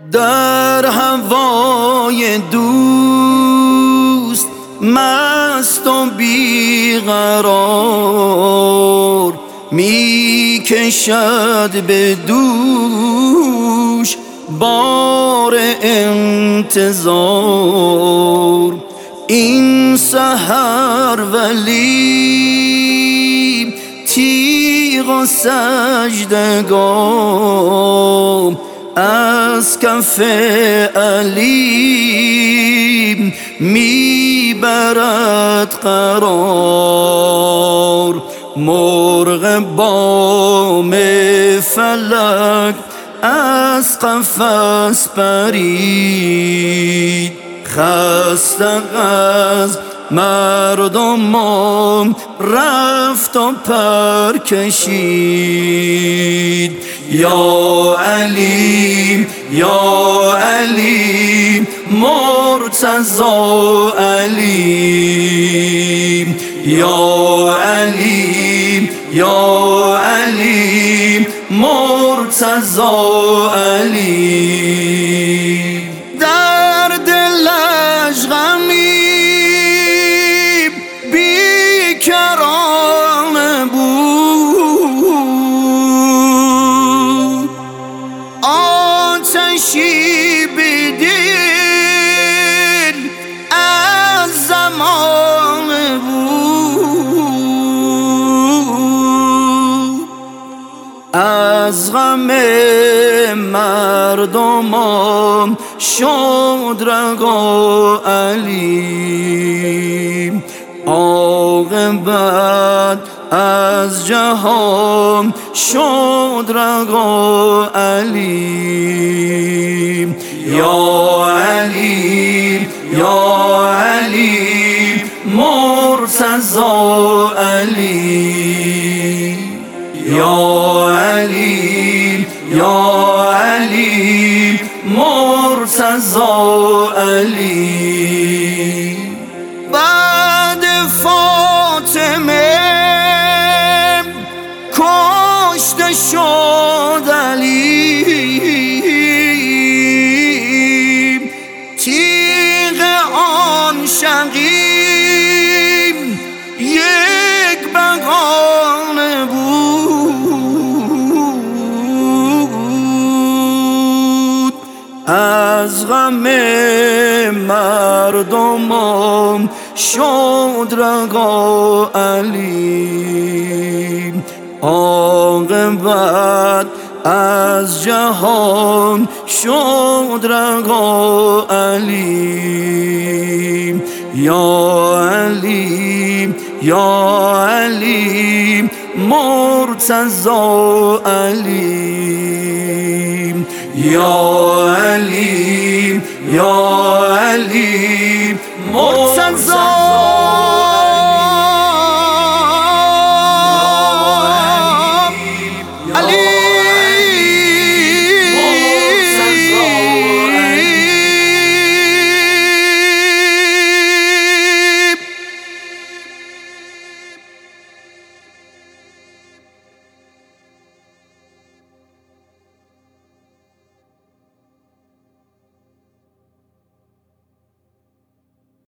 در هوای دوست مست و بیقرار، می کشد به دوش بار انتظار. این سحر ولی تیغ و سجدگاه از کف علی میبرد قرار. مرغ بام فلک از قفس پرید، خسته از مردمان رفت و پر کشید. یا علی یا علی مرتضی علی، یا علی یا علی مرتضی علی. در دلش غمی بیکران بود، آتشی به دل از زمان بود. از غم مردمان شد رگا علی، عاقبت از جهان شد رگا علی. یا علی یا علی مرتضی علی، یا علی یا علی مرتضی علی. بعد فاطمه کشته شد علی، تیغ آن شقی یک بغانه بود. از غم مردمان شد رگا علی، عاقبت از جهان شد رگا علی. یا علی یا علی مرتضی علی، یا علی یا علی مرتضی